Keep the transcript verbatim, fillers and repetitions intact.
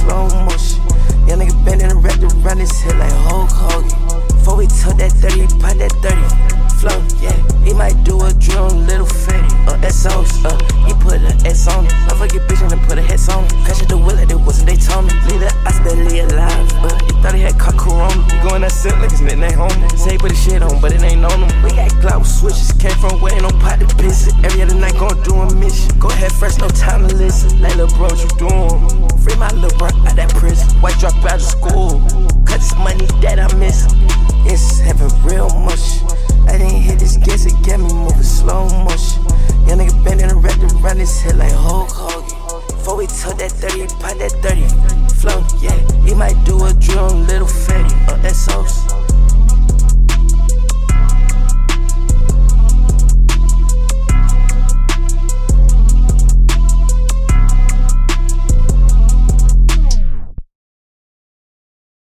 slow motion. Young nigga bending and wrapped around his head like Hulk Hogan. Before we took that thirty, pop that thirty. Flow, yeah. He might do a drill, little fatty. Uh, S Os, uh, he put a S on it. I forget bitch and then put a head on it. Crash at the wheel like it wasn't Daytona. Leave the I barely alive. Uh, he thought he had caught Corona. He going that silk like his nigga ain't home. Say he put his shit on, but it ain't on him. We got Glock with switches. Came from way, no pot to piss it. Every other night gon' do a mission. Go ahead fresh, no time to listen. Like little bro, what you doing? Free my little bro out that prison. White drop out of school. Cut this money that I miss. It's having real much. I didn't hit this gas, it got me moving slow motion. Young nigga bending and wrapped around his head like Hulk Hogan. Before we took that thirty, pop that thirty. Flow, yeah. He might do a drill,